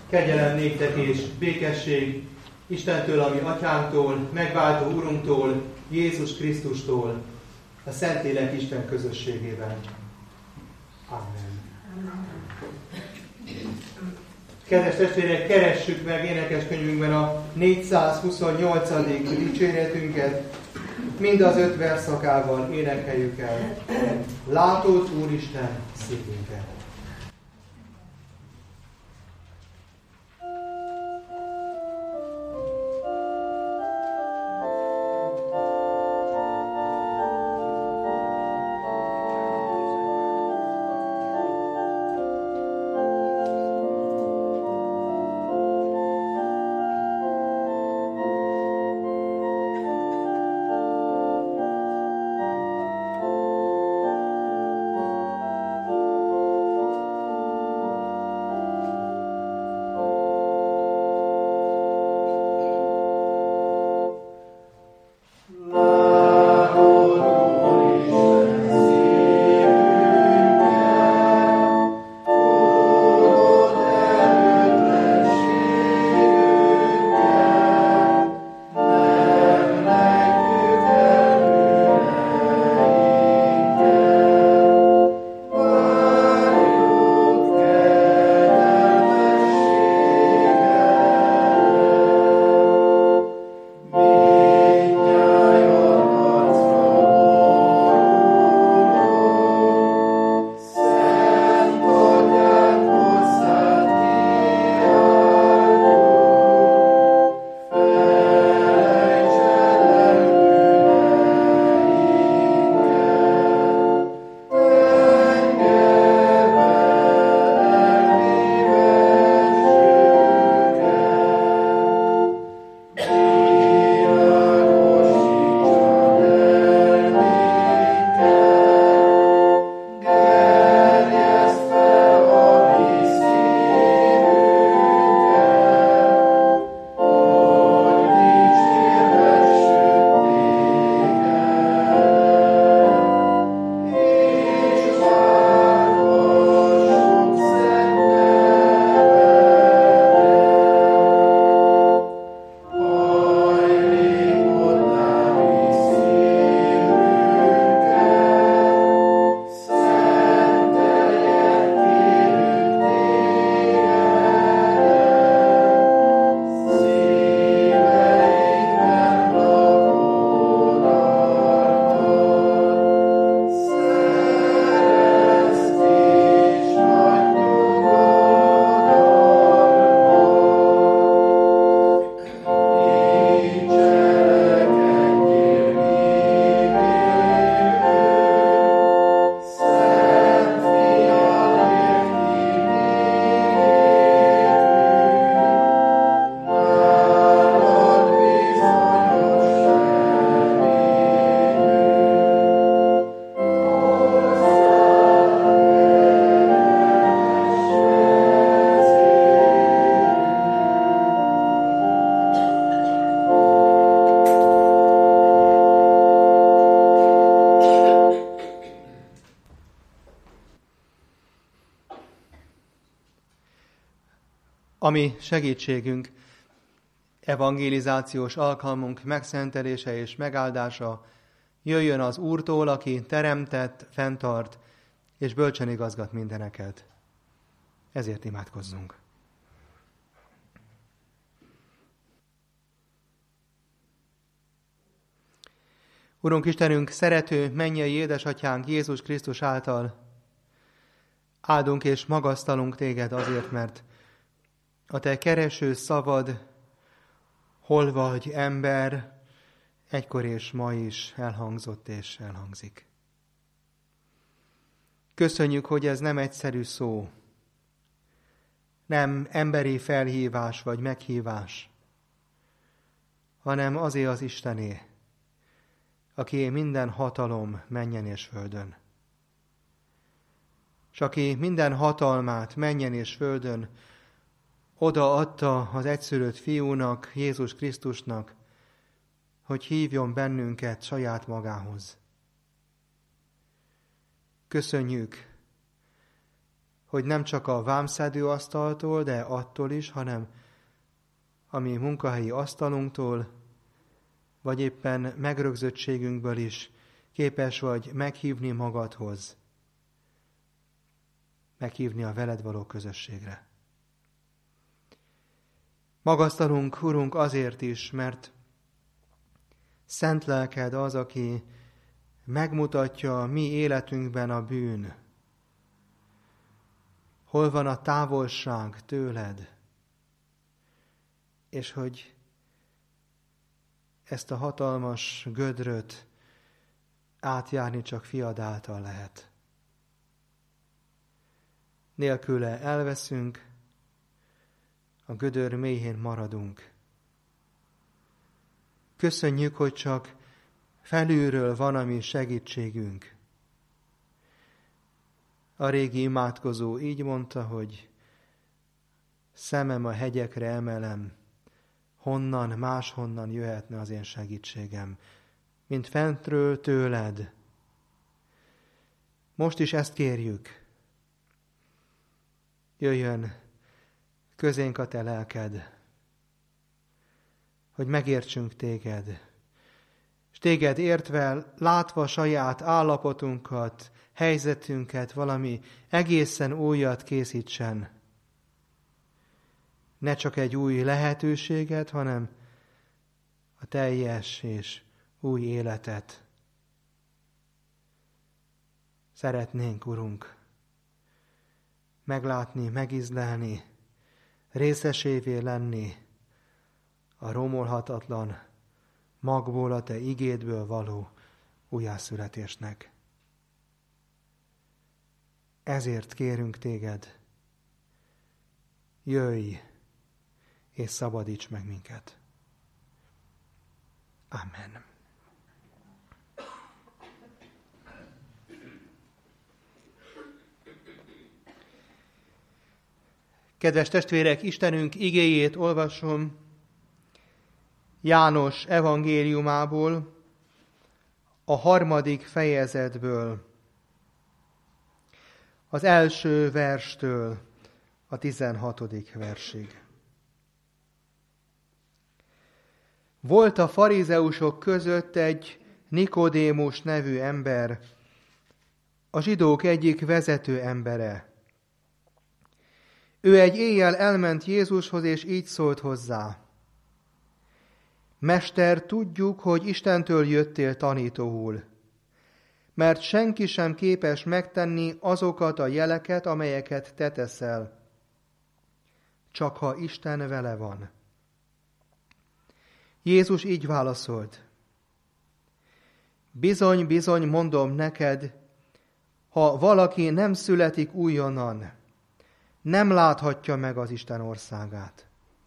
Kegyelem néktek és békesség Istentől, ami Atyánktól, megváltó Urunktól, Jézus Krisztustól, a Szentlélek Isten közösségében. Amen. Kedves testvérek, keressük meg énekeskönyvünkben a 428. dicséretünket, mind az 5 versszakával énekeljük el. Látod, Úristen, szívünket! Ami segítségünk, evangelizációs alkalmunk megszentelése és megáldása jöjjön az Úrtól, aki teremtett, fenntart és bölcsen igazgat mindeneket. Ezért imádkozzunk. Urunk Istenünk, szerető mennyei édesatyánk Jézus Krisztus által áldunk és magasztalunk téged azért, mert a te kereső szavad, hol vagy ember, egykor és ma is elhangzott és elhangzik. Köszönjük, hogy ez nem egyszerű szó, nem emberi felhívás vagy meghívás, hanem azé az Istené, aki minden hatalom mennyen és földön. És aki minden hatalmát mennyen és földön odaadta az egyszülött fiúnak, Jézus Krisztusnak, hogy hívjon bennünket saját magához. Köszönjük, hogy nem csak a vámszedőasztaltól, de attól is, hanem a mi munkahelyi asztalunktól, vagy éppen megrögzöttségünkből is képes vagy meghívni magadhoz, meghívni a veled való közösségre. Magasztalunk, Urunk, azért is, mert szent lelked az, aki megmutatja a mi életünkben a bűn. Hol van a távolság tőled, és hogy ezt a hatalmas gödröt átjárni csak fiad által lehet. Nélküle elveszünk, a gödör mélyén maradunk. Köszönjük, hogy csak felülről van a mi segítségünk. A régi imádkozó így mondta, hogy szemem a hegyekre emelem, honnan, máshonnan jöhetne az én segítségem, mint fentről tőled. Most is ezt kérjük. Jöjjön közénk a te lelked, hogy megértsünk téged, és téged értve, látva saját állapotunkat, helyzetünket, valami egészen újat készítsen. Ne csak egy új lehetőséget, hanem a teljes és új életet. Szeretnénk, Urunk, meglátni, megízlelni, részesévé lenni a romolhatatlan magból, a te igédből való újjászületésnek. Ezért kérünk téged, jöjj és szabadíts meg minket. Amen. Kedves testvérek, Istenünk igéjét olvasom János evangéliumából, a 3. fejezetből, az első verstől a 16. versig. Volt a farizeusok között egy Nikodémus nevű ember, a zsidók egyik vezető embere. Ő egy éjjel elment Jézushoz, és így szólt hozzá: Mester, tudjuk, hogy Istentől jöttél tanítóul, mert senki sem képes megtenni azokat a jeleket, amelyeket te teszel, csak ha Isten vele van. Jézus így válaszolt: Bizony, bizony, mondom neked, ha valaki nem születik újonnan, nem láthatja meg az Isten országát.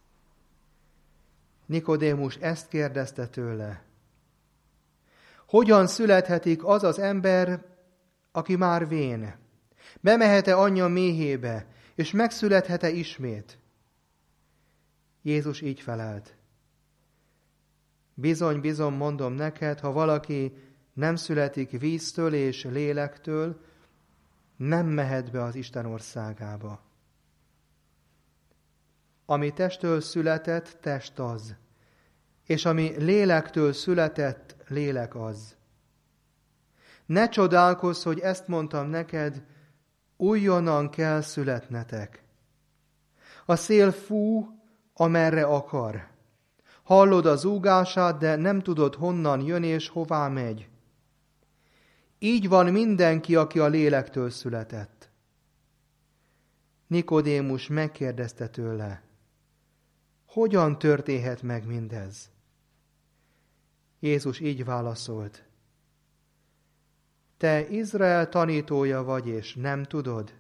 Nikodémus ezt kérdezte tőle: Hogyan születhetik az az ember, aki már vén? Bemehet-e anyja méhébe, és megszülethet-e ismét? Jézus így felelt: Bizony, bizony, mondom neked, ha valaki nem születik víztől és lélektől, nem mehet be az Isten országába. Ami testtől született, test az, és ami lélektől született, lélek az. Ne csodálkozz, hogy ezt mondtam neked, újonnan kell születnetek. A szél fú, amerre akar. Hallod a zúgását, de nem tudod, honnan jön és hová megy. Így van mindenki, aki a lélektől született. Nikodémus megkérdezte tőle: Hogyan történhet meg mindez? Jézus így válaszolt: Te Izrael tanítója vagy, és nem tudod?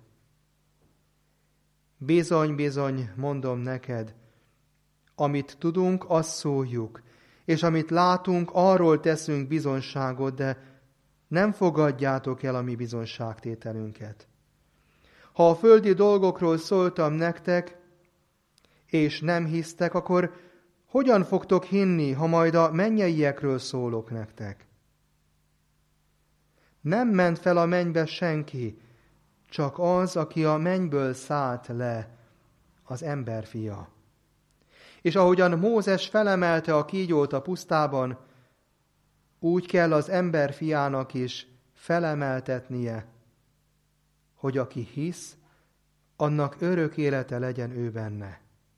Bizony, bizony, mondom neked, amit tudunk, azt szóljuk, és amit látunk, arról teszünk bizonyságot, de nem fogadjátok el a mi bizonyságtételünket. Ha a földi dolgokról szóltam nektek, és nem hisztek, akkor hogyan fogtok hinni, ha majd a mennyeiekről szólok nektek? Nem ment fel a mennybe senki, csak az, aki a mennyből szállt le, az emberfia. És ahogyan Mózes felemelte a kígyót a pusztában, úgy kell az emberfiának is felemeltetnie, hogy aki hisz, annak örök élete legyen ő benne.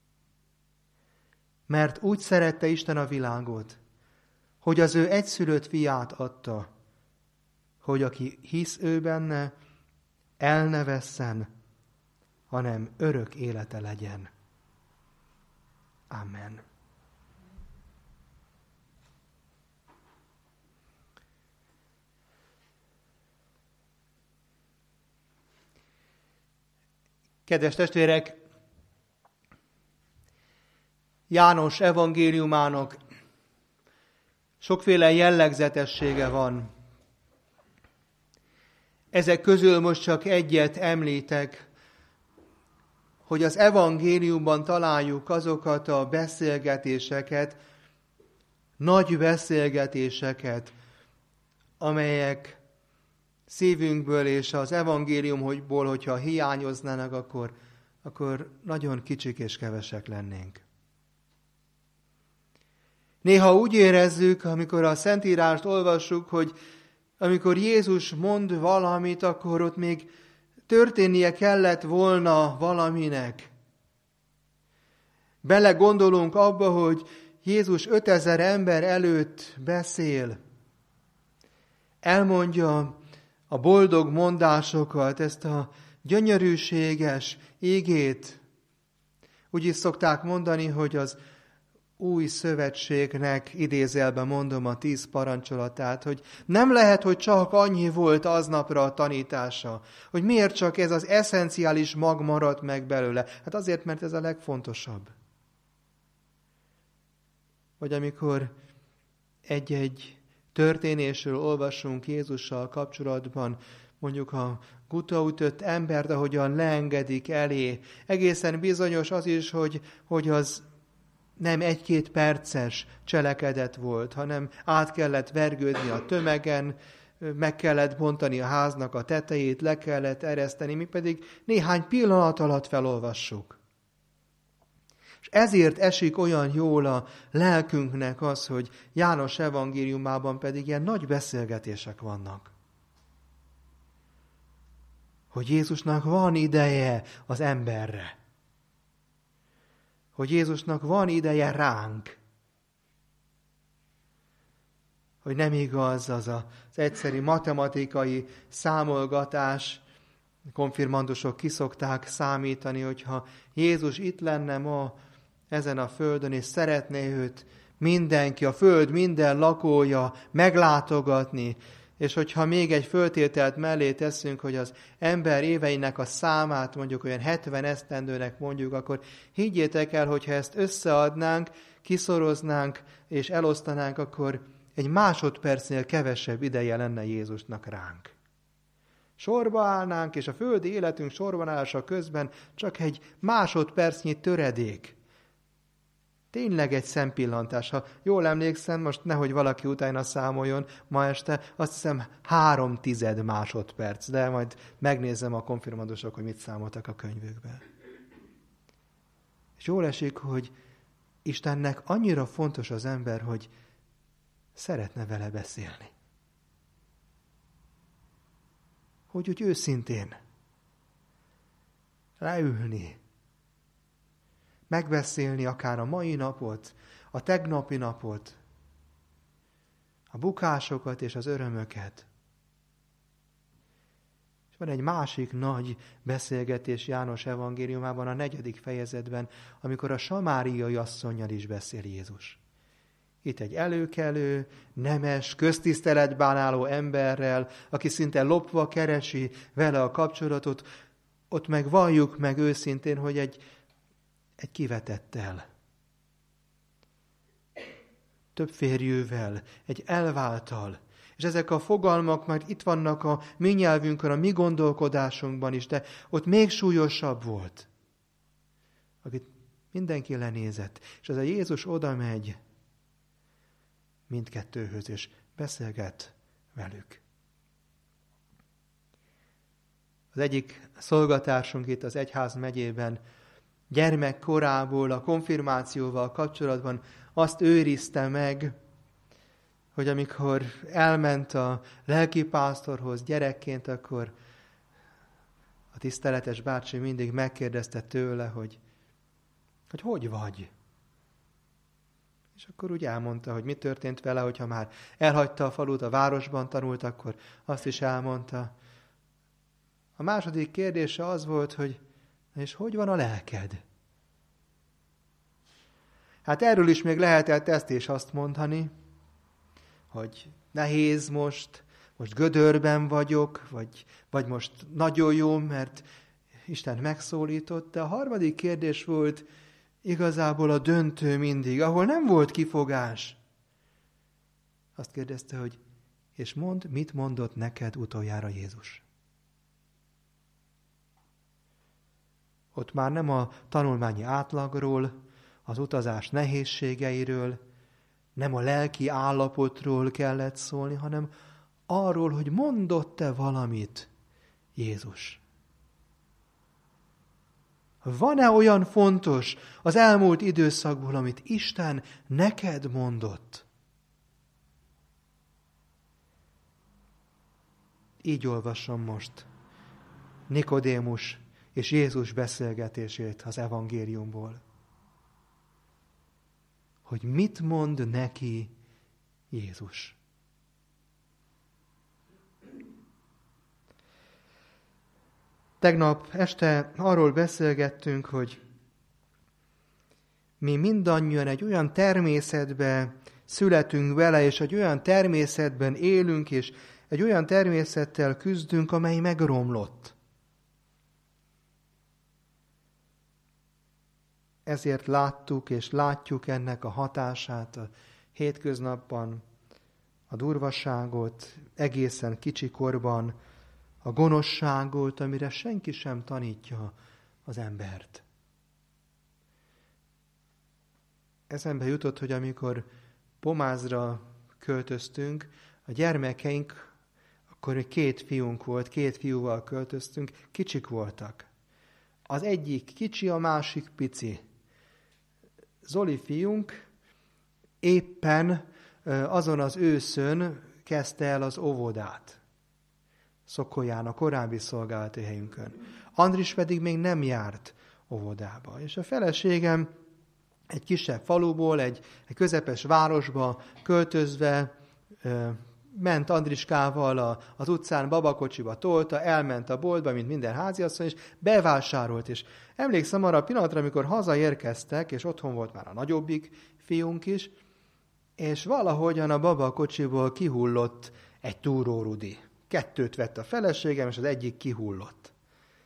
Mert úgy szerette Isten a világot, hogy az ő egyszülött fiát adta, hogy aki hisz ő benne, el ne vesszen, hanem örök élete legyen. Amen. Kedves testvérek, János evangéliumának sokféle jellegzetessége van. Ezek közül most csak egyet említek, hogy az evangéliumban találjuk azokat a beszélgetéseket, nagy beszélgetéseket, amelyek szívünkből és az evangéliumból, hogyha hiányoznának, akkor nagyon kicsik és kevesek lennénk. Néha úgy érezzük, amikor a Szentírást olvassuk, hogy amikor Jézus mond valamit, akkor ott még történnie kellett volna valaminek. Belegondolunk abba, hogy Jézus 5000 ember előtt beszél. Elmondja a boldog mondásokat, ezt a gyönyörűséges igét. Úgy is szokták mondani, hogy az új szövetségnek, idézőjelben mondom, a 10 parancsolatát, hogy nem lehet, hogy csak annyi volt aznapra a tanítása, hogy miért csak ez az eszenciális mag maradt meg belőle. Hát azért, mert ez a legfontosabb. Vagy amikor egy-egy történésről olvasunk Jézussal kapcsolatban, mondjuk a gutaütött embert, ahogyan leengedik elé. Egészen bizonyos az is, hogy az nem 1-2 perces cselekedet volt, hanem át kellett vergődni a tömegen, meg kellett bontani a háznak a tetejét, le kellett ereszteni, mi pedig néhány pillanat alatt felolvassuk. És ezért esik olyan jól a lelkünknek az, hogy János evangéliumában pedig ilyen nagy beszélgetések vannak. Hogy Jézusnak van ideje az emberre. Hogy Jézusnak van ideje ránk. Hogy nem igaz az egyszerű matematikai számolgatás, konfirmandusok kiszokták számítani, hogyha Jézus itt lenne ma ezen a földön, és szeretné őt mindenki, a föld minden lakója meglátogatni, és hogyha még egy föltételt mellé teszünk, hogy az ember éveinek a számát mondjuk olyan 70 esztendőnek mondjuk, akkor higgyétek el, hogyha ezt összeadnánk, kiszoroznánk és elosztanánk, akkor egy másodpercnél kevesebb ideje lenne Jézusnak ránk. Sorba állnánk, és a földi életünk sorban állása közben csak egy másodpercnyi töredék. Tényleg egy szempillantás. Ha jól emlékszem, most nehogy valaki utána számoljon ma este, azt hiszem 0,3 másodperc, de majd megnézem a konfirmandusok, hogy mit számoltak a könyvükben. És jól esik, hogy Istennek annyira fontos az ember, hogy szeretne vele beszélni. Hogy úgy őszintén leülni, megbeszélni akár a mai napot, a tegnapi napot, a bukásokat és az örömöket. És van egy másik nagy beszélgetés János evangéliumában, a 4. fejezetben, amikor a samáriai asszonnyal is beszél Jézus. Itt egy előkelő, nemes, köztiszteletben álló emberrel, aki szinte lopva keresi vele a kapcsolatot, ott meg valljuk meg őszintén, hogy egy kivetettel, több férjővel, egy elválttal. És ezek a fogalmak már itt vannak a mi nyelvünkön, a mi gondolkodásunkban is, de ott még súlyosabb volt. Akit mindenki lenézett. És ez a Jézus oda megy mindkettőhöz, és beszélget velük. Az egyik szolgatársunk itt az Egyház megyében gyermekkorából a konfirmációval kapcsolatban azt őrizte meg, hogy amikor elment a lelkipásztorhoz gyerekként, akkor a tiszteletes bácsi mindig megkérdezte tőle, hogy vagy? És akkor úgy elmondta, hogy mi történt vele, hogyha már elhagyta a falut, a városban tanult, akkor azt is elmondta. A második kérdése az volt, hogy és hogy van a lelked? Hát erről is még lehetett ezt és azt mondani, hogy nehéz most gödörben vagyok, vagy most nagyon jó, mert Isten megszólított. De a harmadik kérdés volt igazából a döntő mindig, ahol nem volt kifogás. Azt kérdezte, hogy és mondd, mit mondott neked utoljára Jézus? Ott már nem a tanulmányi átlagról, az utazás nehézségeiről, nem a lelki állapotról kellett szólni, hanem arról, hogy mondott-e valamit Jézus. Van-e olyan fontos az elmúlt időszakból, amit Isten neked mondott? Így olvasom most Nikodémus és Jézus beszélgetését az evangéliumból. Hogy mit mond neki Jézus. Tegnap este arról beszélgettünk, hogy mi mindannyian egy olyan természetbe születünk vele, és egy olyan természetben élünk, és egy olyan természettel küzdünk, amely megromlott. Ezért láttuk és látjuk ennek a hatását a hétköznapban, a durvaságot, egészen kicsikorban, a gonoszságot, amire senki sem tanítja az embert. Eszembe jutott, hogy amikor Pomázra költöztünk, a gyermekeink, akkor 2 fiunk volt, 2 fiúval költöztünk, kicsik voltak. Az egyik kicsi, a másik pici. Zoli fiunk éppen azon az őszön kezdte el az óvodát. Szokolyán, a korábbi szolgálati helyünkön. Andris pedig még nem járt óvodába. És a feleségem egy kisebb faluból, egy közepes városba költözve ment Andriskával az utcán, babakocsiba tolta, elment a boltba, mint minden háziasszony, és bevásárolt. És emlékszem arra a pillanatra, amikor hazaérkeztek, és otthon volt már a nagyobbik fiunk is, és valahogyan a babakocsiból kihullott egy túrórudi. 2 vett a feleségem, és az egyik kihullott.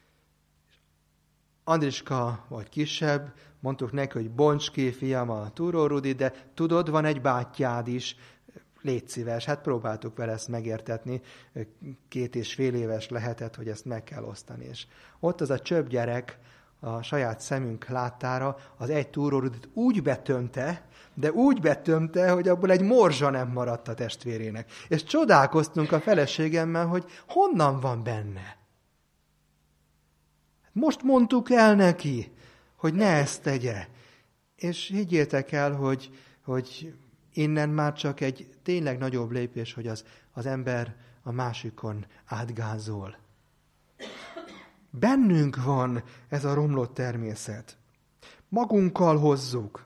Andriska volt kisebb, mondtuk neki, hogy bonts ki, fiam, a túrórudi, de tudod, van egy bátyád is, légy szíves. Hát próbáltuk vele ezt megértetni, 2,5 éves lehetett, hogy ezt meg kell osztani. És ott az a csöpp gyerek a saját szemünk láttára az egy túrórudit úgy betömte, de úgy betömte, hogy abból egy morzsa nem maradt a testvérének. És csodálkoztunk a feleségemmel, hogy honnan van benne. Most mondtuk el neki, hogy ne ezt tegye. És higgyétek el, hogy innen már csak egy tényleg nagyobb lépés, hogy az ember a másikon átgázol. Bennünk van ez a romlott természet. Magunkkal hozzuk.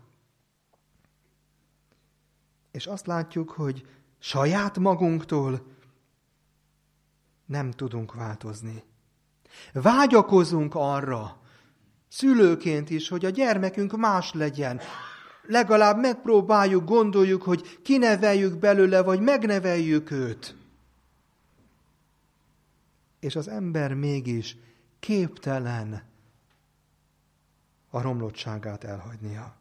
És azt látjuk, hogy saját magunktól nem tudunk változni. Vágyakozunk arra, szülőként is, hogy a gyermekünk más legyen. Legalább megpróbáljuk, gondoljuk, hogy kineveljük belőle, vagy megneveljük őt. És az ember mégis képtelen a romlottságát elhagynia.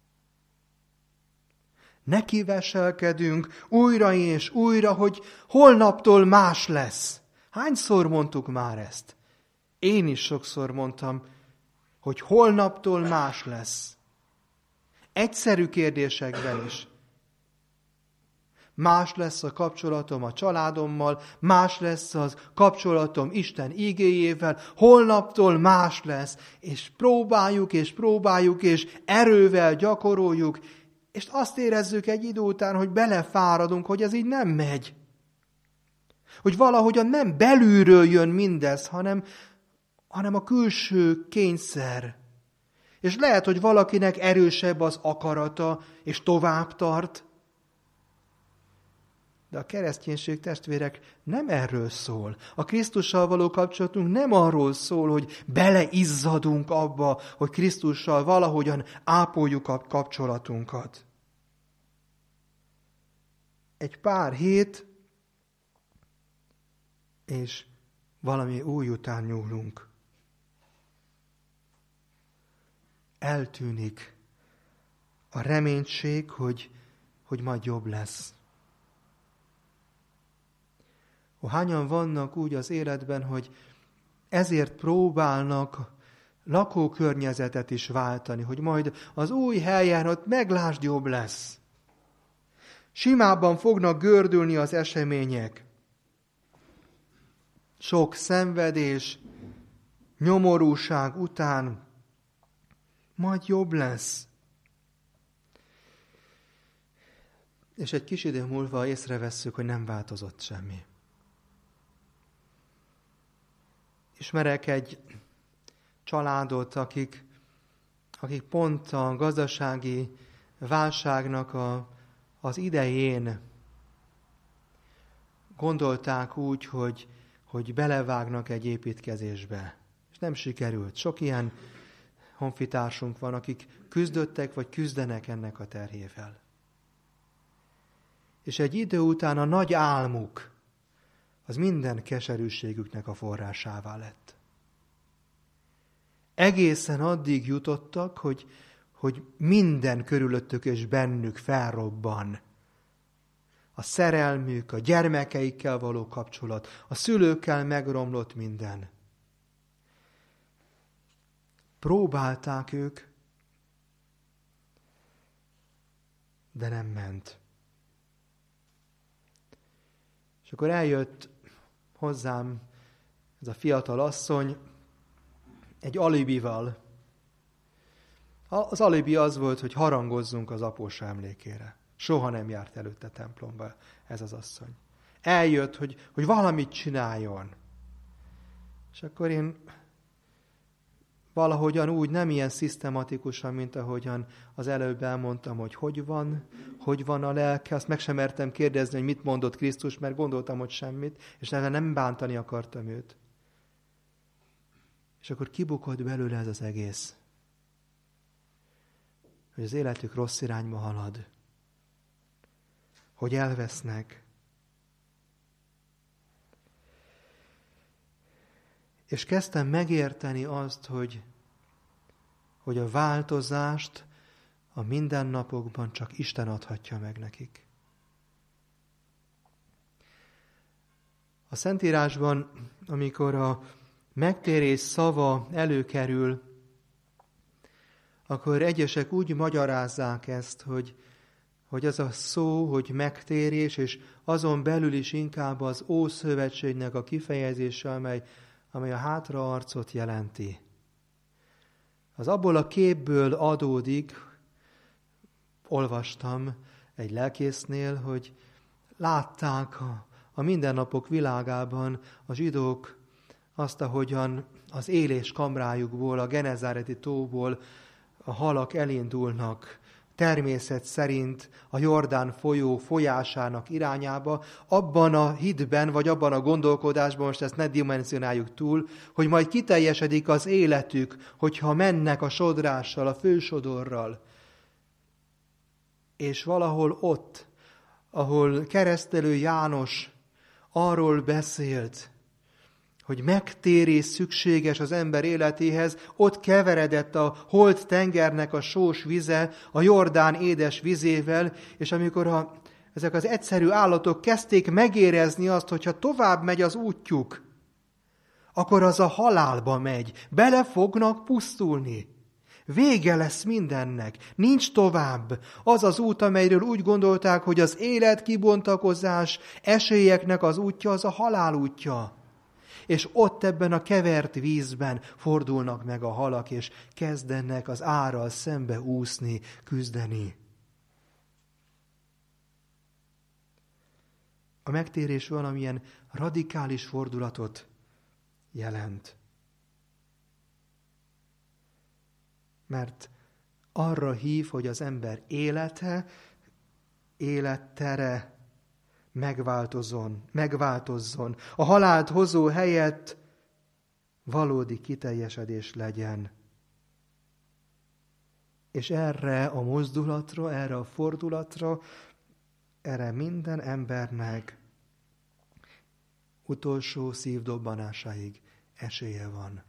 Neki veselkedünk újra és újra, hogy holnaptól más lesz. Hányszor mondtuk már ezt? Én is sokszor mondtam, hogy holnaptól más lesz. Egyszerű kérdésekben is. más lesz a kapcsolatom a családommal, más lesz az kapcsolatom Isten igéjével, holnaptól más lesz, és próbáljuk, és erővel gyakoroljuk, és azt érezzük egy idő után, hogy belefáradunk, hogy ez így nem megy. Hogy valahogyan nem belülről jön mindez, hanem a külső kényszer. És lehet, hogy valakinek erősebb az akarata, és tovább tart. De a kereszténység, testvérek, nem erről szól. A Krisztussal való kapcsolatunk nem arról szól, hogy beleizzadunk abba, hogy Krisztussal valahogyan ápoljuk a kapcsolatunkat. Egy pár hét, és valami új után nyúlunk. Eltűnik a reménység, hogy majd jobb lesz. Hányan vannak úgy az életben, hogy ezért próbálnak lakókörnyezetet is váltani, hogy majd az új helyen ott meglásd, jobb lesz. Simábban fognak gördülni az események. Sok szenvedés, nyomorúság után majd jobb lesz. És egy kis idő múlva észrevesszük, hogy nem változott semmi. Ismerek egy családot, akik pont a gazdasági válságnak az idején gondolták úgy, hogy belevágnak egy építkezésbe. És nem sikerült. Sok ilyen honfitársunk van, akik küzdöttek, vagy küzdenek ennek a terhével. És egy idő után a nagy álmuk, az minden keserűségüknek a forrásává lett. Egészen addig jutottak, hogy minden körülöttük és bennük felrobban. A szerelmük, a gyermekeikkel való kapcsolat, a szülőkkel megromlott minden. Próbálták ők, de nem ment. És akkor eljött hozzám ez a fiatal asszony egy alibival. Az alibi az volt, hogy harangozzunk az apósa emlékére. Soha nem járt előtte templomba ez az asszony. Eljött, hogy valamit csináljon. És akkor én valahogyan úgy, nem ilyen szisztematikusan, mint ahogyan az előbb elmondtam, hogy van a lelke, azt meg sem mertem kérdezni, hogy mit mondott Krisztus, mert gondoltam, hogy semmit, és nem bántani akartam őt. És akkor kibukott belőle ez az egész. Hogy az életük rossz irányba halad. Hogy elvesznek. És kezdtem megérteni azt, hogy a változást a mindennapokban csak Isten adhatja meg nekik. A Szentírásban, amikor a megtérés szava előkerül, akkor egyesek úgy magyarázzák ezt, hogy az a szó, hogy megtérés, és azon belül is inkább az Ószövetségnek a kifejezése, amely a hátraarcot jelenti. Az abból a képből adódik, olvastam egy lelkésznél, hogy látták a mindennapok világában a zsidók azt, ahogyan az élés kamrájukból, a Genezáreti tóból a halak elindulnak természet szerint a Jordán folyó folyásának irányába, abban a hitben, vagy abban a gondolkodásban, most ezt ne dimensionáljuk túl, hogy majd kiteljesedik az életük, hogyha mennek a sodrással, a fősodorral. És valahol ott, ahol keresztelő János arról beszélt, hogy megtérés szükséges az ember életéhez, ott keveredett a holt tengernek a sós vize a Jordán édes vizével, és amikor ezek az egyszerű állatok kezdték megérezni azt, hogyha tovább megy az útjuk, akkor az a halálba megy, bele fognak pusztulni. Vége lesz mindennek, nincs tovább. Az az út, amelyről úgy gondolták, hogy az élet, kibontakozás, esélyeknek az útja, az a halál útja. És ott ebben a kevert vízben fordulnak meg a halak, és kezdenek az árral szembe úszni, küzdeni. A megtérés valamilyen radikális fordulatot jelent. Mert arra hív, hogy az ember élete, élettere megváltozzon. A halált hozó helyett valódi kiteljesedés legyen. És erre a mozdulatra, erre a fordulatra, erre minden embernek utolsó szívdobbanásáig esélye van.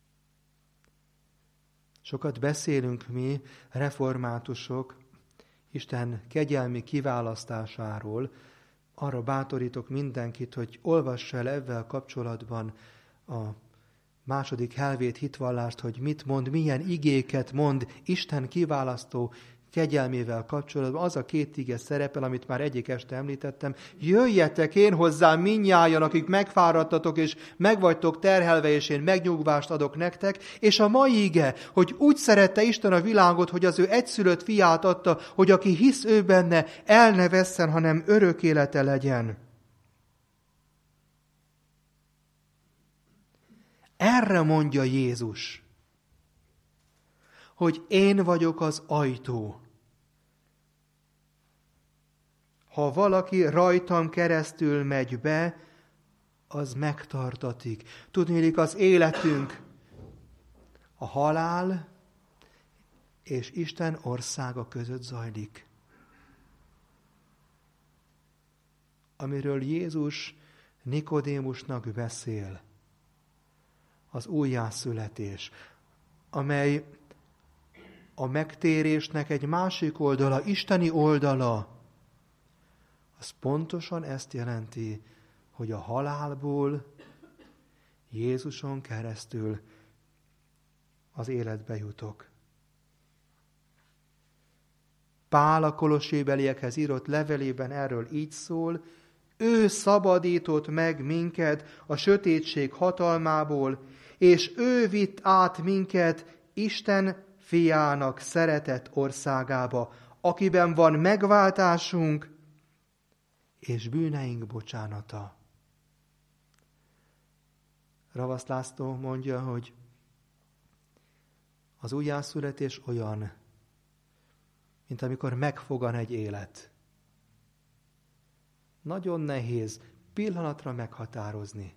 Sokat beszélünk mi, reformátusok, Isten kegyelmi kiválasztásáról. Arra bátorítok mindenkit, hogy olvassa el ezzel kapcsolatban a második helvét hitvallást, hogy mit mond, milyen igéket mond Isten kiválasztó kegyelmével kapcsolatban. Az a 2 ige szerepel, amit már egyik este említettem. Jöjjetek én hozzám mindnyájan, akik megfáradtatok, és megvagytok terhelve, és én megnyugvást adok nektek. És a mai ige, hogy úgy szerette Isten a világot, hogy az ő egyszülött fiát adta, hogy aki hisz ő benne, el ne vesszen, hanem örök élete legyen. Erre mondja Jézus, hogy én vagyok az ajtó. Ha valaki rajtam keresztül megy be, az megtartatik. Tudniillik, az életünk a halál és Isten országa között zajlik. Amiről Jézus Nikodémusnak beszél, az újjászületés, amely a megtérésnek egy másik oldala, isteni oldala, az pontosan ezt jelenti, hogy a halálból Jézuson keresztül az életbe jutok. Pál a kolossébeliekhez írott levelében erről így szól: ő szabadított meg minket a sötétség hatalmából, és ő vitt át minket Isten fiának szeretett országába, akiben van megváltásunk és bűneink bocsánata. Ravasz László mondja, hogy az újjászületés olyan, mint amikor megfogan egy élet. Nagyon nehéz pillanatra meghatározni.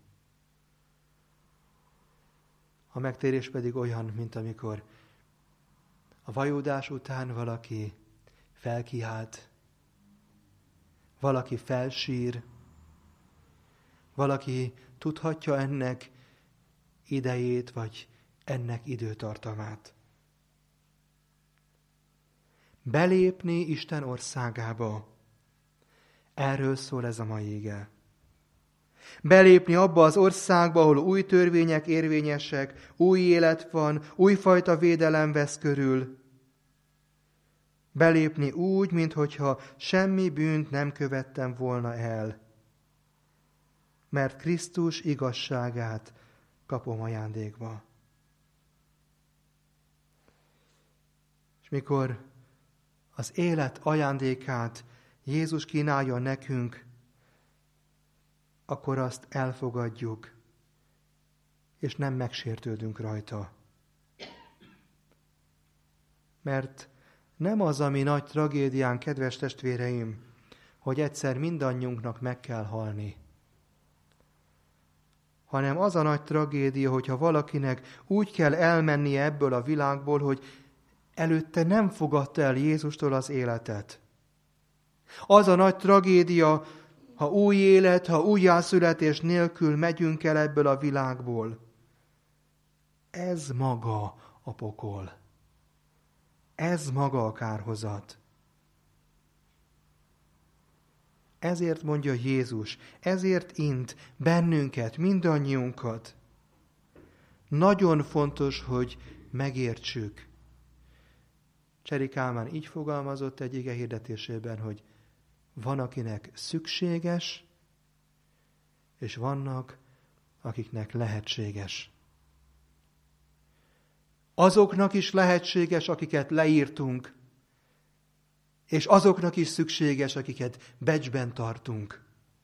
A megtérés pedig olyan, mint amikor a vajúdás után valaki felkiált, valaki felsír, valaki tudhatja ennek idejét, vagy ennek időtartamát. Belépni Isten országába. Erről szól ez a mai ige. Belépni abba az országba, ahol új törvények érvényesek, új élet van, újfajta védelem vesz körül. Belépni úgy, minthogyha semmi bűnt nem követtem volna el. Mert Krisztus igazságát kapom ajándékba. És mikor az élet ajándékát Jézus kínálja nekünk, akkor azt elfogadjuk, és nem megsértődünk rajta. Mert nem az, ami nagy tragédián, kedves testvéreim, hogy egyszer mindannyiunknak meg kell halni, hanem az a nagy tragédia, hogyha valakinek úgy kell elmennie ebből a világból, hogy előtte nem fogadta el Jézustól az életet. Az a nagy tragédia, ha új élet, ha újjászületés nélkül megyünk el ebből a világból. Ez maga a pokol. Ez maga a kárhozat. Ezért mondja Jézus, ezért int bennünket, mindannyiunkat. Nagyon fontos, hogy megértsük, Cseri Kálmán így fogalmazott egy ige hirdetésében, hogy van, akinek szükséges, és vannak, akiknek lehetséges. Azoknak is lehetséges, akiket leírtunk, és azoknak is szükséges, akiket becsben tartunk.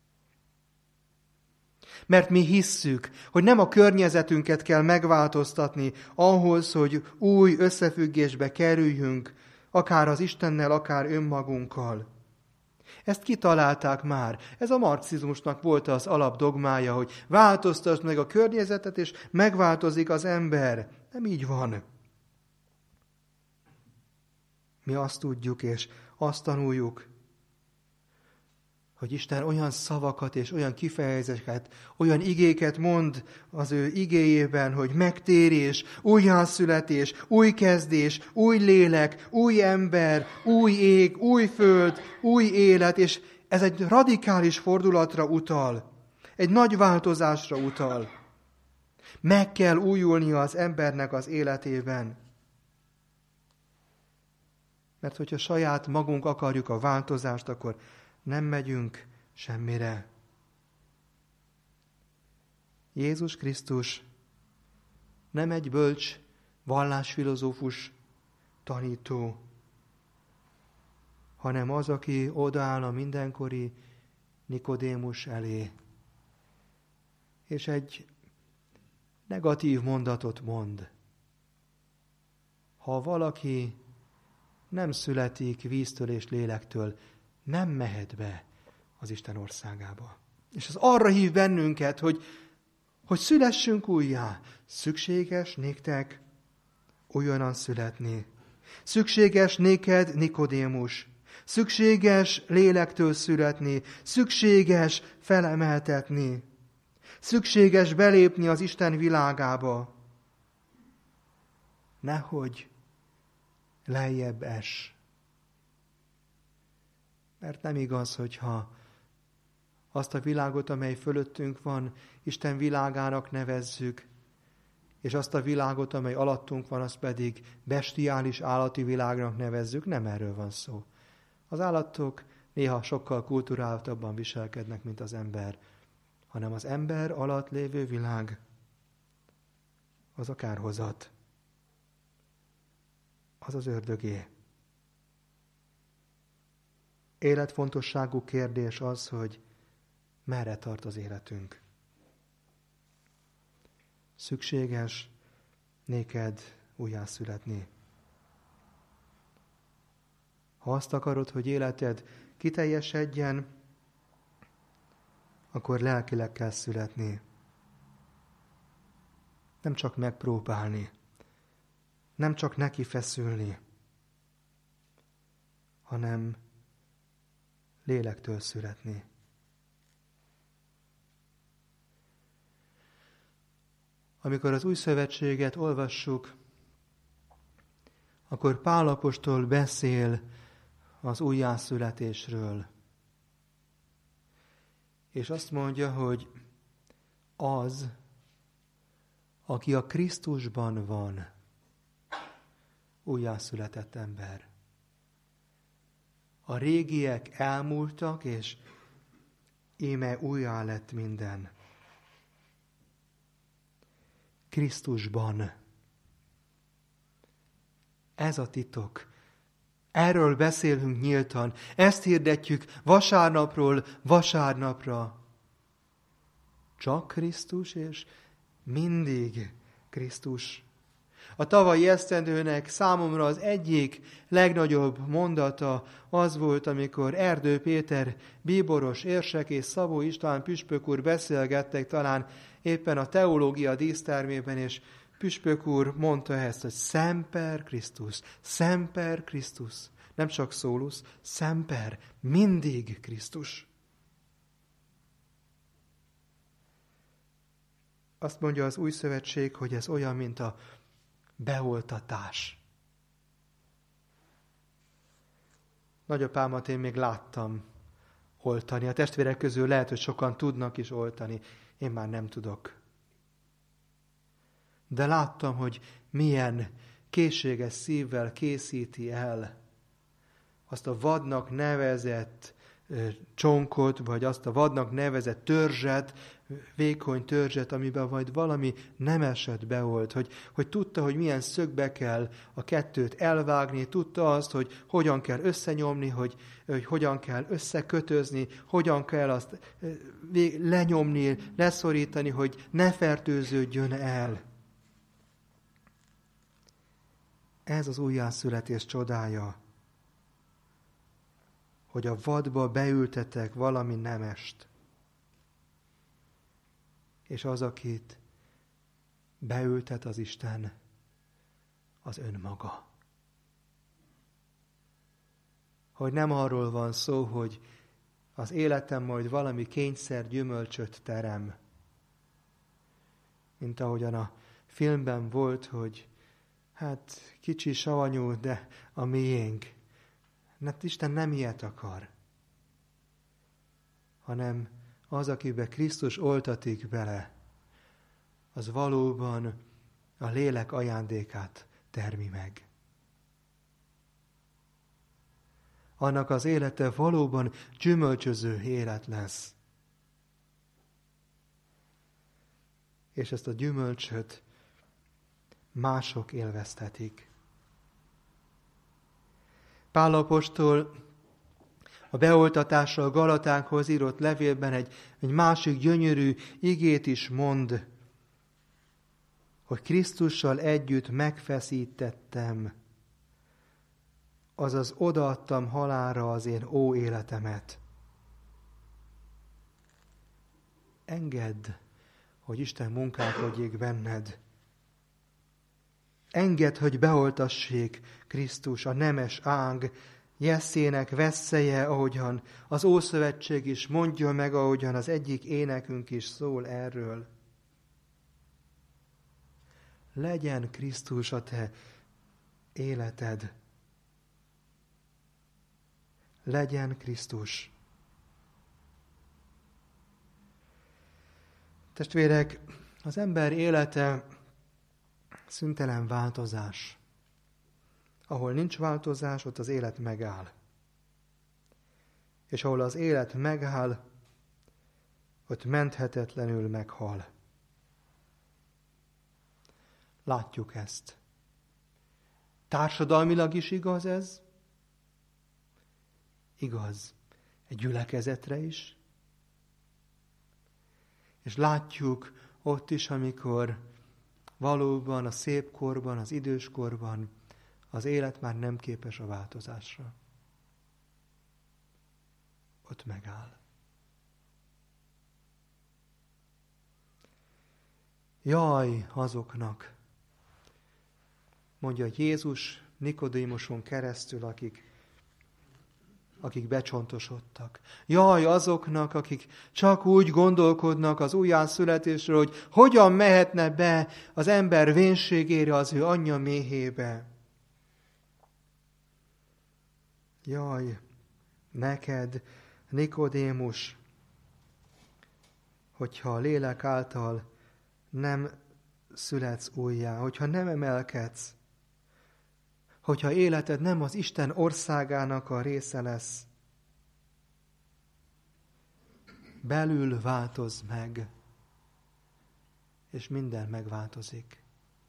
Mert mi hisszük, hogy nem a környezetünket kell megváltoztatni ahhoz, hogy új összefüggésbe kerüljünk, akár az Istennel, akár önmagunkkal. Ezt kitalálták már. Ez a marxizmusnak volt az alapdogmája, hogy változtasd meg a környezetet, és megváltozik az ember. Nem így van. Mi azt tudjuk, és azt tanuljuk, hogy Isten olyan szavakat és olyan kifejezéseket, olyan igéket mond az ő igéjében, hogy megtérés, újjászületés, új kezdés, új lélek, új ember, új ég, új föld, új élet, és ez egy radikális fordulatra utal, egy nagy változásra utal. Meg kell újulnia az embernek az életében. Mert hogyha saját magunk akarjuk a változást, akkor nem megyünk semmire. Jézus Krisztus nem egy bölcs, vallásfilozófus tanító, hanem az, aki odaáll a mindenkori Nikodémus elé, és egy negatív mondatot mond. Ha valaki nem születik víztől és lélektől, nem mehet be az Isten országába. És az arra hív bennünket, hogy szülessünk újjá. Szükséges néktek újonnan születni. Szükséges néked, Nikodémus. Szükséges lélektől születni. Szükséges felemeltetni. Szükséges belépni az Isten világába. Nehogy lejjebb es. Mert nem igaz, hogyha azt a világot, amely fölöttünk van, Isten világának nevezzük, és azt a világot, amely alattunk van, azt pedig bestiális állati világnak nevezzük. Nem erről van szó. Az állatok néha sokkal kulturáltabban viselkednek, mint az ember, hanem az ember alatt lévő világ az a kárhozat, az az ördögé. Életfontosságú kérdés az, hogy merre tart az életünk. Szükséges néked újjászületni. Ha azt akarod, hogy életed kiteljesedjen, akkor lelkileg kell születni. Nem csak megpróbálni, nem csak neki feszülni, hanem lélektől születni. Amikor az új szövetséget olvassuk, akkor Pál apostol beszél az újjászületésről. És azt mondja, hogy az, aki a Krisztusban van, újjászületett ember. A régiek elmúltak, és íme újjá lett minden. Krisztusban. Ez a titok. Erről beszélünk nyíltan. Ezt hirdetjük vasárnapról vasárnapra. Csak Krisztus, és mindig Krisztus. A tavalyi esztendőnek számomra az egyik legnagyobb mondata az volt, amikor Erdő Péter bíboros érsek és Szabó István püspök úr beszélgettek talán éppen a teológia dísztermében, és püspök úr mondta ezt, hogy Semper Christus, Semper Christus. Nem csak Solus, Semper, mindig Krisztus. Azt mondja az új szövetség, hogy ez olyan, mint a beoltatás. Nagyapámat én még láttam oltani. A testvérek közül lehet, hogy sokan tudnak is oltani. Én már nem tudok. De láttam, hogy milyen készséges szívvel készíti el azt a vadnak nevezett csonkot, vagy azt a vadnak nevezett törzset, vékony törzset, amiben majd valami nemeset beolt, hogy tudta, hogy milyen szögbe kell a kettőt elvágni, tudta azt, hogy hogyan kell összenyomni, hogy hogyan kell összekötözni, hogyan kell azt lenyomni, leszorítani, hogy ne fertőződjön el. Ez az újjászületés csodája, hogy a vadba beültetek valami nemest. És az, akit beültet az Isten, az önmaga. Hogy nem arról van szó, hogy az életem majd valami kényszer gyümölcsöt terem. Mint ahogyan a filmben volt, hogy hát kicsi, savanyú, de a miénk. Hát Isten nem ilyet akar, hanem az, akibe Krisztus oltatik bele, az valóban a lélek ajándékát termi meg. Annak az élete valóban gyümölcsöző élet lesz. És ezt a gyümölcsöt mások élvezhetik. Pál apostol a beoltatással Galatákhoz írott levélben egy másik gyönyörű igét is mond, hogy Krisztussal együtt megfeszítettem, azaz odaadtam halálra az én ó életemet. Engedd, hogy Isten munkálkodjék benned. Engedd, hogy beoltassék Krisztus, a nemes ág, Jesszének vesszeje, ahogyan az Ószövetség is mondja meg, ahogyan az egyik énekünk is szól erről. Legyen Krisztus a te életed. Legyen Krisztus. Testvérek, az ember élete szüntelen változás. Ahol nincs változás, ott az élet megáll. És ahol az élet megáll, ott menthetetlenül meghal. Látjuk ezt. Társadalmilag is igaz ez. Igaz egy gyülekezetre is. És látjuk ott is, amikor valóban a szép korban, az idős korban az élet már nem képes a változásra. Ott megáll. Jaj azoknak, mondja Jézus Nikodémuson keresztül, akik becsontosodtak. Jaj azoknak, akik csak úgy gondolkodnak az újjászületésről, hogy hogyan mehetne be az ember vénségére az ő anyja méhébe. Jaj, neked, Nikodémus, hogyha a lélek által nem születsz újjá, hogyha nem emelkedsz, hogyha életed nem az Isten országának a része lesz, belül változz meg, és minden megváltozik.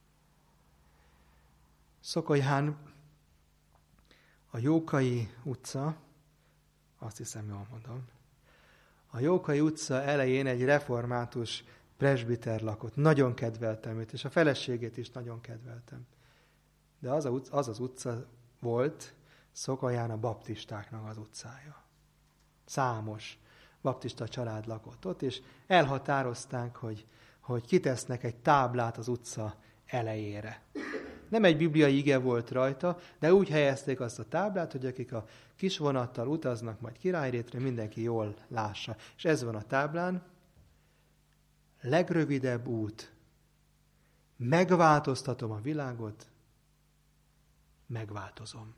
Szokolyhán a Jókai utca, azt hiszem, jól mondom, a Jókai utca elején egy református presbiter lakott. Nagyon kedveltem őt, és a feleségét is nagyon kedveltem. De az az utca volt Szokolyán a baptistáknak az utcája. Számos baptista család lakott ott, és elhatározták, hogy kitesznek egy táblát az utca elejére. Nem egy bibliai ige volt rajta, de úgy helyezték azt a táblát, hogy akik a kis vonattal utaznak majd Királyrétre, mindenki jól lássa. És ez van a táblán: legrövidebb út, megváltoztatom a világot, megváltozom.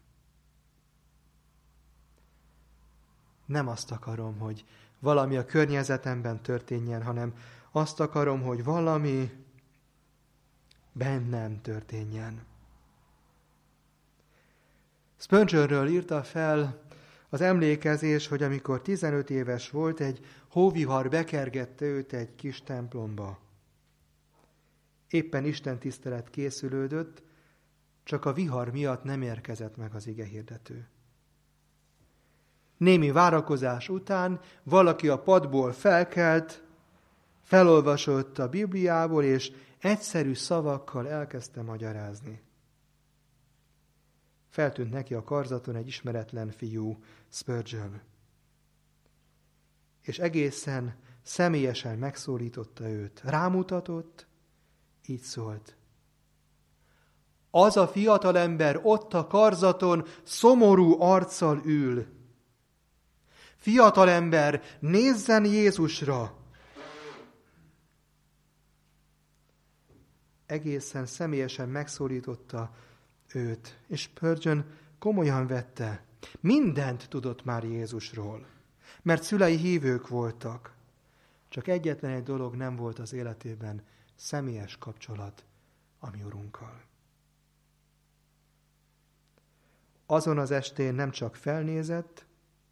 Nem azt akarom, hogy valami a környezetemben történjen, hanem azt akarom, hogy valami bennem történjen. Spurgeonről írta fel az emlékezés, hogy amikor 15 éves volt, egy hóvihar bekergette őt egy kis templomba. Éppen Isten tisztelet készülődött, csak a vihar miatt nem érkezett meg az igehirdető. Némi várakozás után valaki a padból felkelt, felolvasott a Bibliából, és egyszerű szavakkal elkezdte magyarázni. Feltűnt neki a karzaton egy ismeretlen fiú, Spurgeon. És egészen személyesen megszólította őt. Rámutatott, így szólt. Az a fiatalember ott a karzaton szomorú arccal ül. Fiatalember, nézzen Jézusra! Egészen személyesen megszólította őt, és Spurgeon komolyan vette. Mindent tudott már Jézusról, mert szülei hívők voltak. Csak egyetlen egy dolog nem volt az életében, személyes kapcsolat a mi Urunkkal. Azon az estén nem csak felnézett,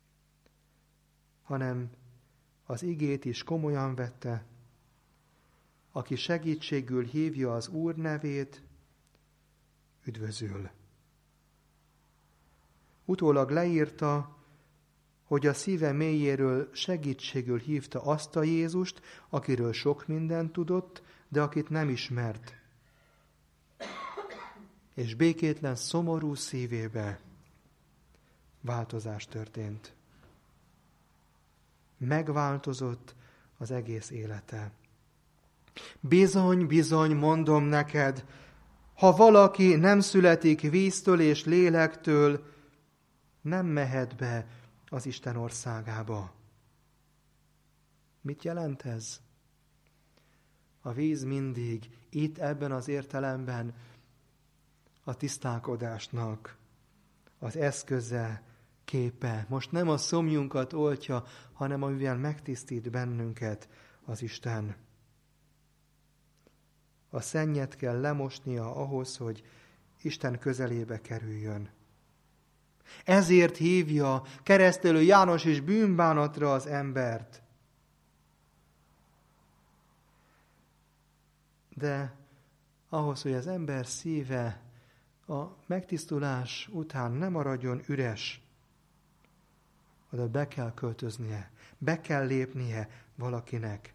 hanem az igét is komolyan vette, aki segítségül hívja az Úr nevét, üdvözül. Utólag leírta, hogy a szíve mélyéről segítségül hívta azt a Jézust, akiről sok mindent tudott, de akit nem ismert. És békétlen, szomorú szívébe változás történt. Megváltozott az egész élete. Bizony, bizony, mondom neked, ha valaki nem születik víztől és lélektől, nem mehet be az Isten országába. Mit jelent ez? A víz mindig itt ebben az értelemben a tisztálkodásnak az eszköze, képe. Most nem a szomjunkat oltja, hanem amivel megtisztít bennünket az Isten. A szennyet kell lemosnia ahhoz, hogy Isten közelébe kerüljön. Ezért hívja keresztelő János is bűnbánatra az embert. De ahhoz, hogy az ember szíve a megtisztulás után nem maradjon üres, oda be kell költöznie, be kell lépnie valakinek.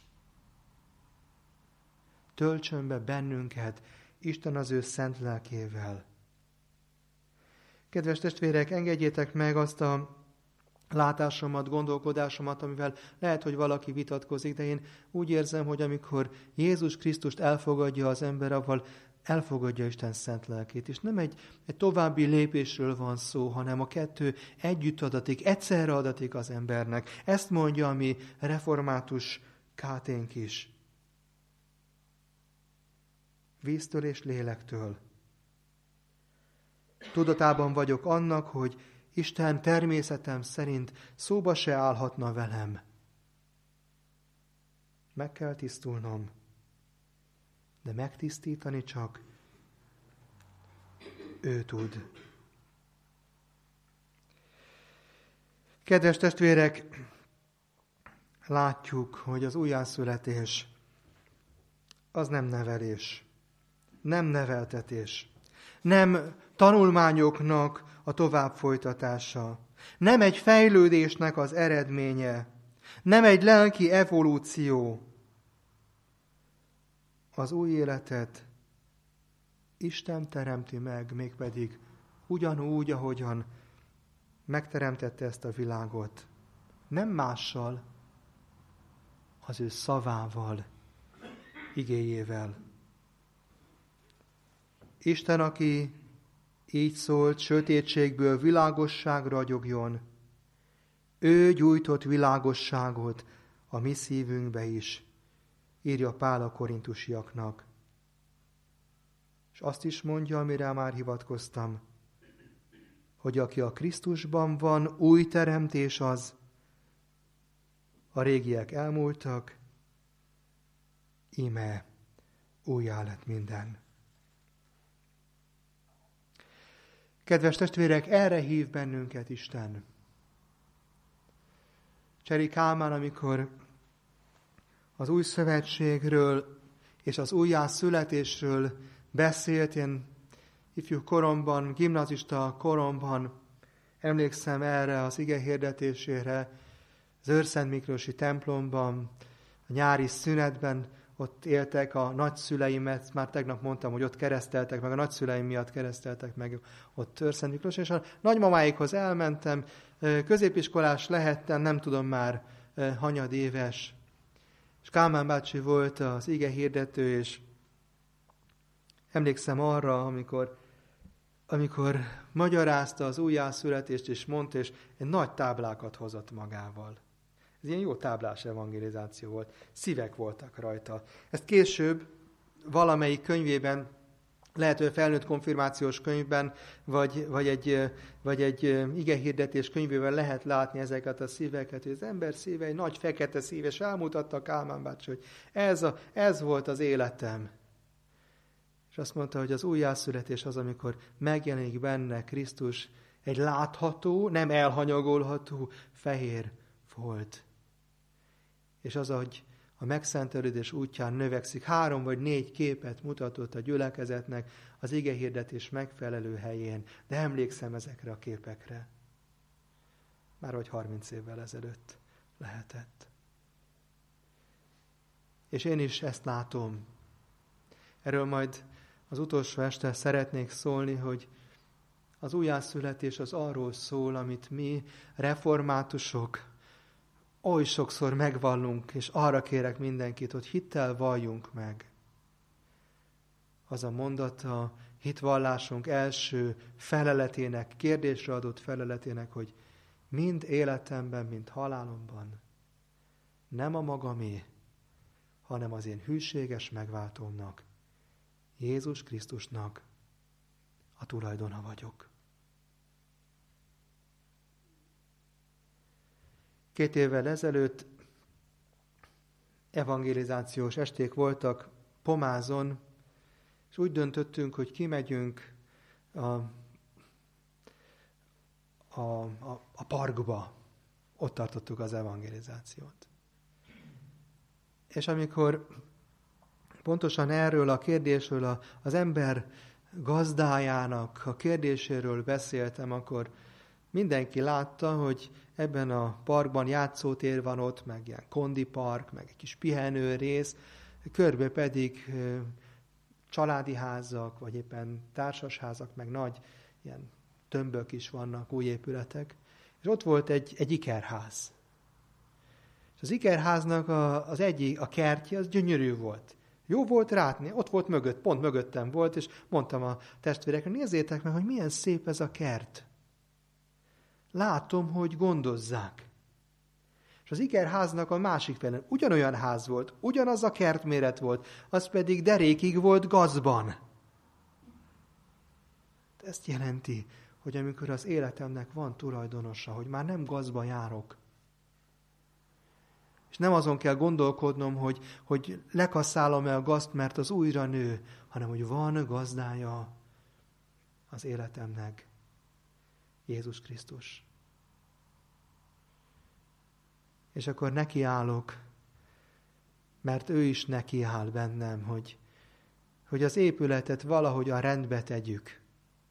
Töltsön be bennünket Isten az ő szent lelkével. Kedves testvérek, engedjétek meg azt a látásomat, gondolkodásomat, amivel lehet, hogy valaki vitatkozik, de én úgy érzem, hogy amikor Jézus Krisztust elfogadja az ember, avval elfogadja Isten szent lelkét. És nem egy további lépésről van szó, hanem a kettő együtt adatik, egyszerre adatik az embernek. Ezt mondja a mi református káténk is. Víztől és lélektől. Tudatában vagyok annak, hogy Isten természetem szerint szóba se állhatna velem. Meg kell tisztulnom, de megtisztítani csak ő tud. Kedves testvérek, látjuk, hogy az újjászületés az nem nevelés, nem neveltetés, nem tanulmányoknak a tovább folytatása, nem egy fejlődésnek az eredménye, nem egy lelki evolúció. Az új életet Isten teremti meg, mégpedig ugyanúgy, ahogyan megteremtette ezt a világot. Nem mással, az ő szavával, igéjével. Isten, aki így szólt, sötétségből világosságra ragyogjon, ő gyújtott világosságot a mi szívünkbe is, írja Pál a korintusiaknak. És azt is mondja, amire már hivatkoztam, hogy aki a Krisztusban van, új teremtés az, a régiek elmúltak, íme újjá lett minden. Kedves testvérek, erre hív bennünket Isten. Cseri Kálmán, amikor az új szövetségről és az újjászületésről beszélt, én ifjú koromban, gimnazista koromban emlékszem erre az ige hirdetésére, az Őrszent Miklósi templomban, a nyári szünetben ott éltek a nagyszüleimet, már tegnap mondtam, hogy ott kereszteltek meg, a nagyszüleim miatt kereszteltek meg ott Őrszent Miklós, és a nagymamáikhoz elmentem, középiskolás lehettem, nem tudom már hanyad éves, és Kálmán bácsi volt az ige hirdető, és emlékszem arra, amikor magyarázta az újjászületést, és mondta, és egy nagy táblákat hozott magával. Ez ilyen jó táblás evangelizáció volt. Szívek voltak rajta. Ezt később valamelyik könyvében, lehet, hogy felnőtt konfirmációs könyvben, vagy egy igehirdetés könyvében lehet látni ezeket a szíveket, hogy az ember szíve egy nagy fekete szív, és elmutatta Kálmán bácsi, hogy ez volt az életem. És azt mondta, hogy az újjászületés az, amikor megjelenik benne Krisztus egy látható, nem elhanyagolható fehér folt. És az, hogy a megszentelődés útján növekszik, 3 vagy 4 képet mutatott a gyülekezetnek az igehirdetés megfelelő helyén. De emlékszem ezekre a képekre. Már vagy 30 évvel ezelőtt lehetett. És én is ezt látom. Erről majd az utolsó este szeretnék szólni, hogy az újjászületés az arról szól, amit mi reformátusok oly sokszor megvallunk, és arra kérek mindenkit, hogy hittel valljunk meg. Az a mondat a hitvallásunk első feleletének, kérdésre adott feleletének, hogy mind életemben, mind halálomban nem a magamé, hanem az én hűséges megváltómnak, Jézus Krisztusnak a tulajdona vagyok. 2 évvel ezelőtt evangelizációs esték voltak Pomázon, és úgy döntöttünk, hogy kimegyünk a parkba. Ott tartottuk az evangelizációt. És amikor pontosan erről a kérdésről, az ember gazdájának a kérdéséről beszéltem, akkor mindenki látta, hogy ebben a parkban játszótér van ott, meg ilyen kondipark, meg egy kis pihenő rész, körbe pedig családi házak, vagy éppen társasházak, meg nagy ilyen tömbök is vannak, új épületek. És ott volt egy ikerház. És az ikerháznak a kertje, az gyönyörű volt. Jó volt látni, ott volt pont mögöttem volt, és mondtam a testvéreknek, nézzétek meg, hogy milyen szép ez a kert. Látom, hogy gondozzák. És az ikerháznak a másik felén ugyanolyan ház volt, ugyanaz a kertméret volt, az pedig derékig volt gazban. Ezt jelenti, hogy amikor az életemnek van tulajdonosa, hogy már nem gazba járok, és nem azon kell gondolkodnom, hogy lekasszálom-e a gazt, mert az újra nő, hanem hogy van gazdája az életemnek, Jézus Krisztus. És akkor nekiállok, mert ő is nekiáll bennem, hogy az épületet valahogyan rendbe tegyük.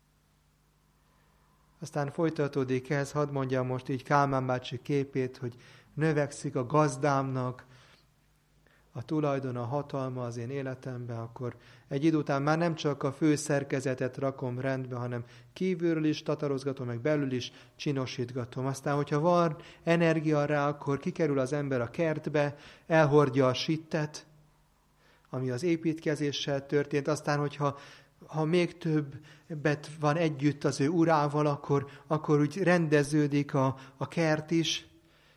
Aztán folytatódik ez, hadd mondjam most így Kálmán bácsi képét, hogy növekszik a gazdámnak a tulajdon, a hatalma az én életemben, akkor egy idő után már nem csak a fő szerkezetet rakom rendbe, hanem kívülről is tatarozgatom, meg belül is csinosítgatom. Aztán, hogyha van energia rá, akkor kikerül az ember a kertbe, elhordja a sittet, ami az építkezéssel történt. Aztán, hogyha még többet van együtt az ő urával, akkor úgy rendeződik a kert is.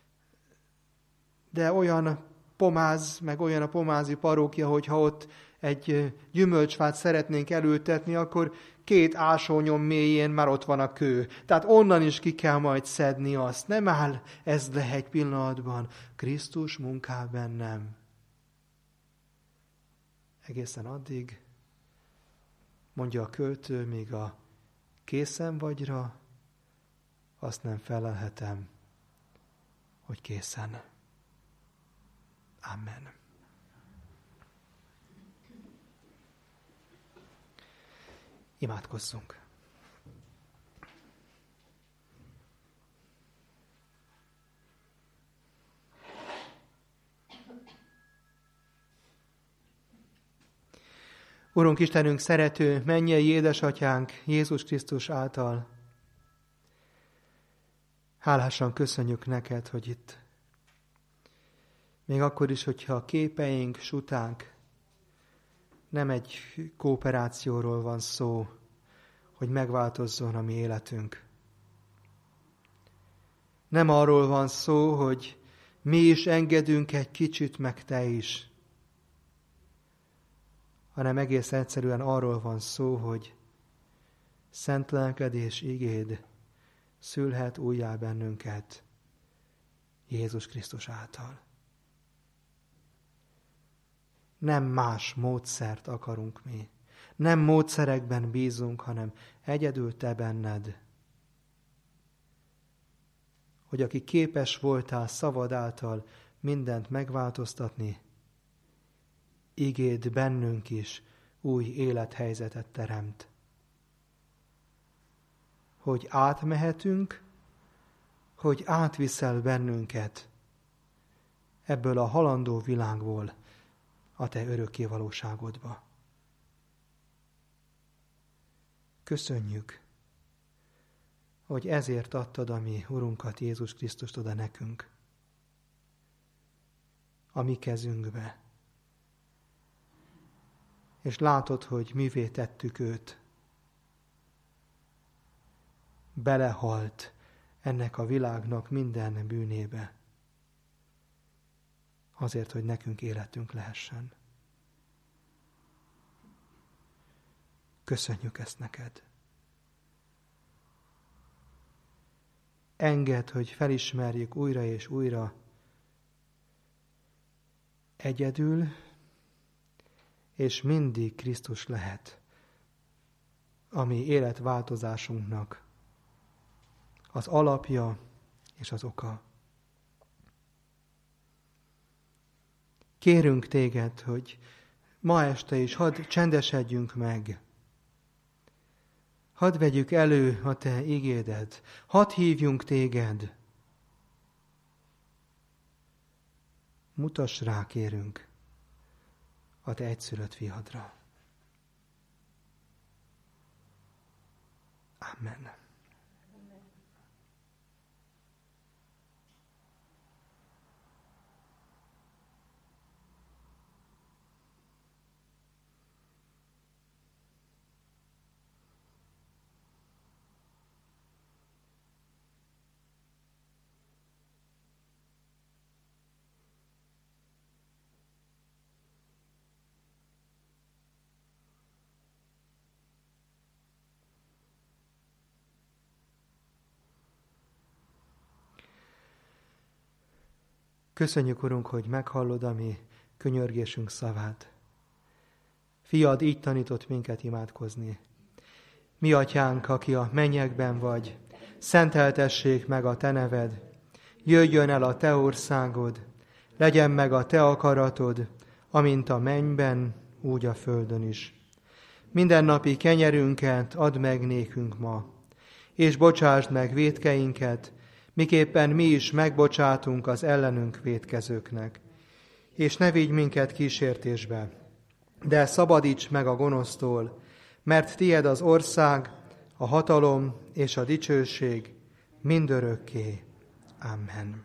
De olyan pomáz, meg olyan a pomázi parókia, hogyha ott egy gyümölcsfát szeretnénk elültetni, akkor 2 ásónyom mélyén már ott van a kő. Tehát onnan is ki kell majd szedni azt. Nem áll ez le egy pillanatban. Krisztus munkál bennem. Egészen addig, mondja a költő, még a készen vagy rá, azt nem felelhetem, hogy készen. Amen. Imádkozzunk. Urunk Istenünk, szerető, mennyei édesatyánk Jézus Krisztus által, hálásan köszönjük neked, hogy itt, még akkor is, hogyha a képeink, sutánk, nem egy kooperációról van szó, hogy megváltozzon a mi életünk. Nem arról van szó, hogy mi is engedünk egy kicsit, meg te is, hanem egész egyszerűen arról van szó, hogy szent lelked és igéd szülhet újjá bennünket Jézus Krisztus által. Nem más módszert akarunk mi. Nem módszerekben bízunk, hanem egyedül te benned. Hogy aki képes voltál szavad által mindent megváltoztatni, igéd bennünk is új élethelyzetet teremt. Hogy átmehetünk, hogy átviszel bennünket ebből a halandó világból a te örökké valóságodba. Köszönjük, hogy ezért adtad a mi Urunkat, Jézus Krisztust oda nekünk, a mi kezünkbe. És látod, hogy mivé tettük őt. Belehalt ennek a világnak minden bűnébe. Azért, hogy nekünk életünk lehessen. Köszönjük ezt neked. Engedd, hogy felismerjük újra és újra egyedül, és mindig Krisztus lehet a mi életváltozásunknak az alapja és az oka. Kérünk téged, hogy ma este is hadd csendesedjünk meg. Hadd vegyük elő a te igédet. Hadd hívjunk téged. Mutass rá, kérünk, a te egyszülött fiadra. Amen. Köszönjük, Urunk, hogy meghallod a mi könyörgésünk szavát. Fiad így tanított minket imádkozni. Mi atyánk, aki a mennyekben vagy, szenteltessék meg a te neved, jöjjön el a te országod, legyen meg a te akaratod, amint a mennyben, úgy a földön is. Mindennapi kenyerünket add meg nékünk ma, és bocsásd meg vétkeinket, miképpen mi is megbocsátunk az ellenünk vétkezőknek. És ne vigy minket kísértésbe, de szabadíts meg a gonosztól, mert tied az ország, a hatalom és a dicsőség mindörökké. Amen.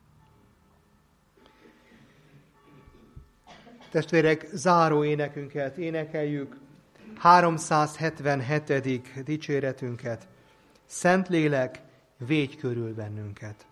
Testvérek, záró énekünket énekeljük, 377. dicséretünket. Szentlélek, védj körül bennünket.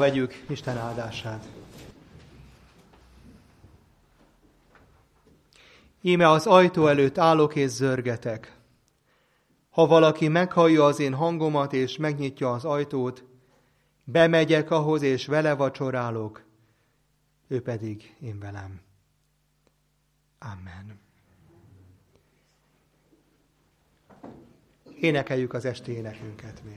vegyük Isten áldását. Íme az ajtó előtt állok és zörgetek. Ha valaki meghallja az én hangomat és megnyitja az ajtót, bemegyek ahhoz és vele vacsorálok, ő pedig én velem. Amen. Énekeljük az esti énekünket még.